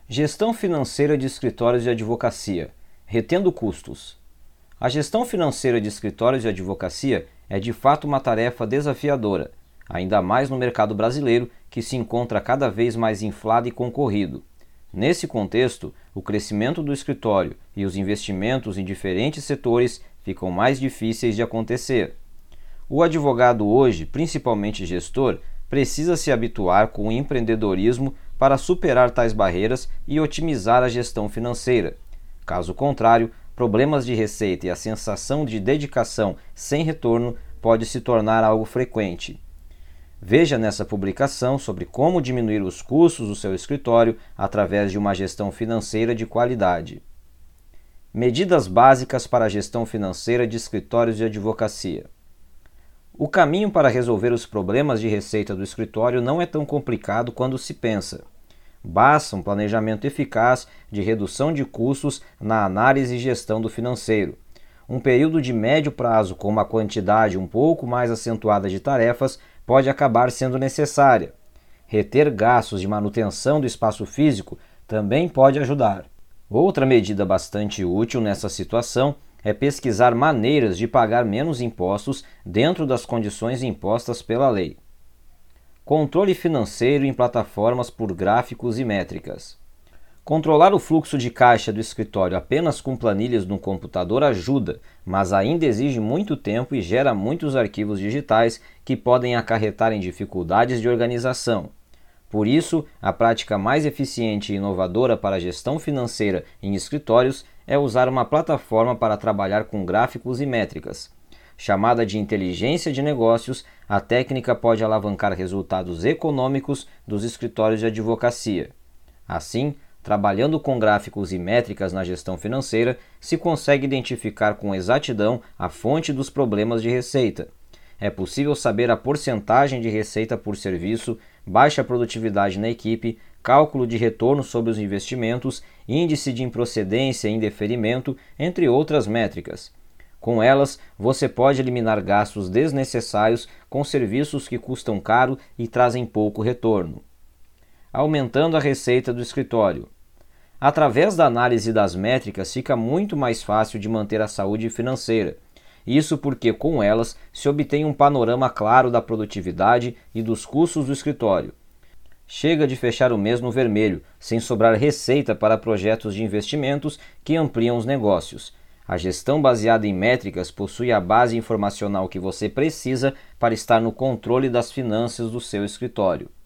Gestão financeira de escritórios de advocacia, retendo custos. A gestão financeira de escritórios de advocacia é de fato uma tarefa desafiadora, ainda mais no mercado brasileiro, que se encontra cada vez mais inflado e concorrido. Nesse contexto, o crescimento do escritório e os investimentos em diferentes setores ficam mais difíceis de acontecer. O advogado hoje, principalmente gestor, precisa se habituar com o empreendedorismo para superar tais barreiras e otimizar a gestão financeira. Caso contrário, problemas de receita e a sensação de dedicação sem retorno pode se tornar algo frequente. Veja nessa publicação sobre como diminuir os custos do seu escritório através de uma gestão financeira de qualidade. Medidas básicas para a gestão financeira de escritórios de advocacia. O caminho para resolver os problemas de receita do escritório não é tão complicado quando se pensa. Basta um planejamento eficaz de redução de custos na análise e gestão do financeiro. Um período de médio prazo com uma quantidade um pouco mais acentuada de tarefas pode acabar sendo necessária. Reter gastos de manutenção do espaço físico também pode ajudar. Outra medida bastante útil nessa situação é pesquisar maneiras de pagar menos impostos dentro das condições impostas pela lei. Controle financeiro em plataformas por gráficos e métricas. Controlar o fluxo de caixa do escritório apenas com planilhas no computador ajuda, mas ainda exige muito tempo e gera muitos arquivos digitais que podem acarretar em dificuldades de organização. Por isso, a prática mais eficiente e inovadora para a gestão financeira em escritórios é usar uma plataforma para trabalhar com gráficos e métricas. Chamada de inteligência de negócios, a técnica pode alavancar resultados econômicos dos escritórios de advocacia. Assim, trabalhando com gráficos e métricas na gestão financeira, se consegue identificar com exatidão a fonte dos problemas de receita. É possível saber a porcentagem de receita por serviço, baixa produtividade na equipe, cálculo de retorno sobre os investimentos, índice de improcedência e indeferimento, entre outras métricas. Com elas, você pode eliminar gastos desnecessários com serviços que custam caro e trazem pouco retorno. Aumentando a receita do escritório. Através da análise das métricas, fica muito mais fácil de manter a saúde financeira. Isso porque, com elas, se obtém um panorama claro da produtividade e dos custos do escritório. Chega de fechar o mês no vermelho, sem sobrar receita para projetos de investimentos que ampliam os negócios. A gestão baseada em métricas possui a base informacional que você precisa para estar no controle das finanças do seu escritório.